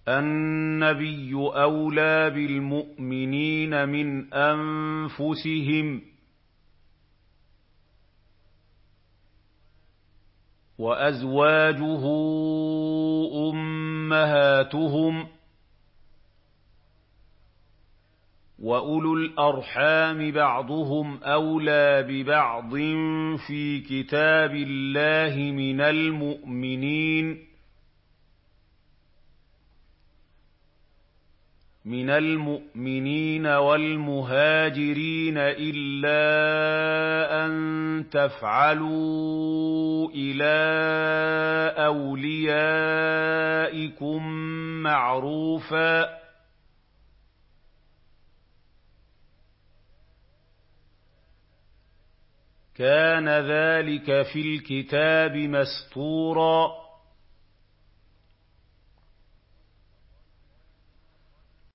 النَّبِيُّ أَوْلَىٰ بِالْمُؤْمِنِينَ مِنْ أَنفُسِهِمْ ۖ وَأَزْوَاجُهُ أُمَّهَاتُهُمْ ۗ وَأُولُو الْأَرْحَامِ بَعْضُهُمْ أَوْلَىٰ بِبَعْضٍ فِي كِتَابِ اللَّهِ مِنَ الْمُؤْمِنِينَ وَالْمُهَاجِرِينَ إِلَّا أَن تَفْعَلُوا إِلَىٰ أَوْلِيَائِكُم مَّعْرُوفًا ۚ كَانَ ذَٰلِكَ فِي الْكِتَابِ مَسْطُورًا